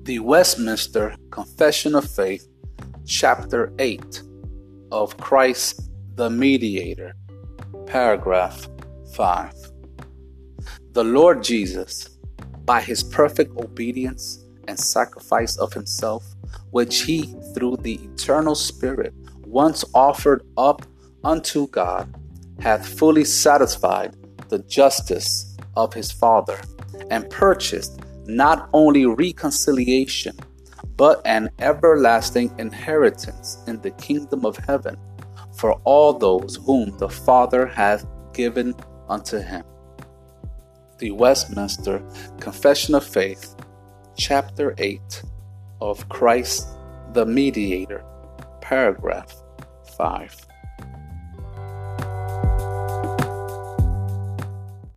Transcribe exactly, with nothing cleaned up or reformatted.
The Westminster Confession of Faith, Chapter eight of Christ the Mediator, Paragraph five. The Lord Jesus, by his perfect obedience and sacrifice of himself, which he through the eternal Spirit once offered up unto God, hath fully satisfied the justice of his Father, and purchased not only reconciliation, but an everlasting inheritance in the kingdom of heaven for all those whom the Father hath given unto him. The Westminster Confession of Faith, Chapter eight of Christ the Mediator, Paragraph five.